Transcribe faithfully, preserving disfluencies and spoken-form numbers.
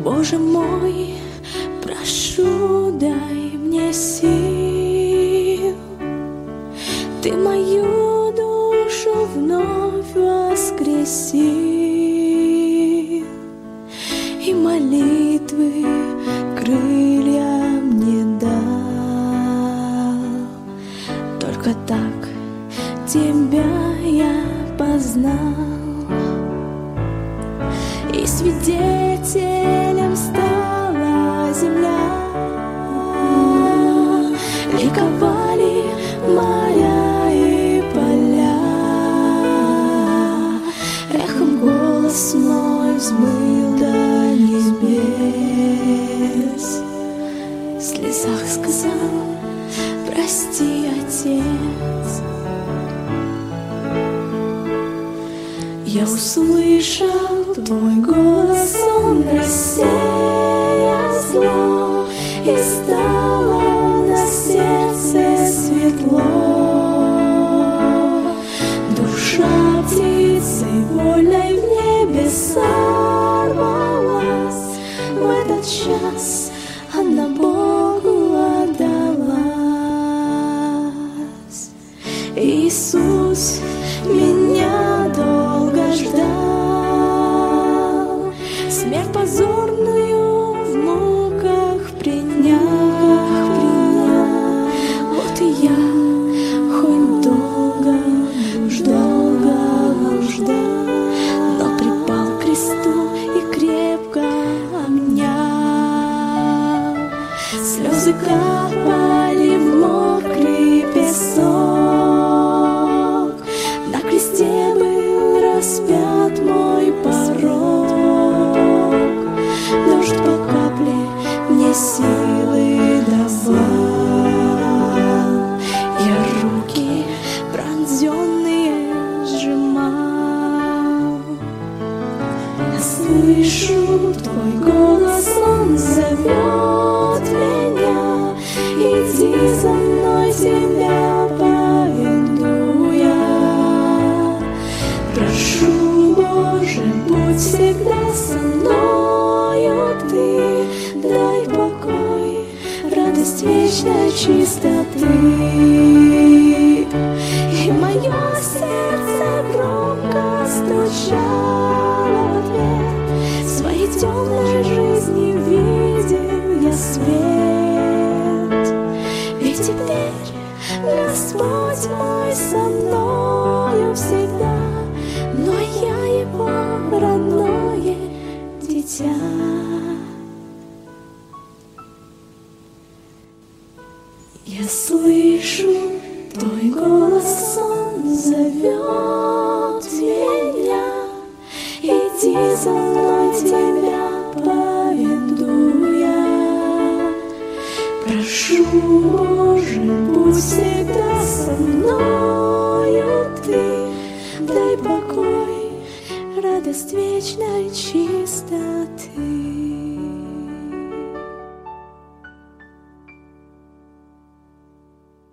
Боже мой, прошу, дай мне сил. Ты мою душу вновь воскресил, и молитвы крылья мне дал. Только так Тебя я познал, и свидетелем стала земля. Ликовали моря и поля, эхом голос мой взмыл до небес. В слезах сказал: прости, Отец. Я услышал Твой голос, он рассеял зло, и стало на сердце светло. Душа птицей вольной в небе сорвалась, в этот час она Богу отдалась. Иисус меня долго ждал, смерть позорную в муках принял. Вот и я, хоть долго ждал, долго ждал, но припал к кресту и крепко обнял. Слезы капали в мокрый песок, на кресте был распят мой порок. Дождь по капле мне силы давал, я руки пронзенные сжимал. Я слышу Твой голос, он зовет меня: иди за мной, Тебя поведу я. Прошу, Боже, будь всегда со мною Ты, дай покой, радость вечной чистоты. И мое сердце громко стучало в ответ, своей темной жизни видел я свет. Ведь теперь Господь мой со мною всегда, но я Его родное дитя. Я слышу Твой голос, он зовет меня: иди за мной, Тебя поведу я. Прошу, Боже, будь всегда со мною Ты, дай покой, радость вечной чистоты.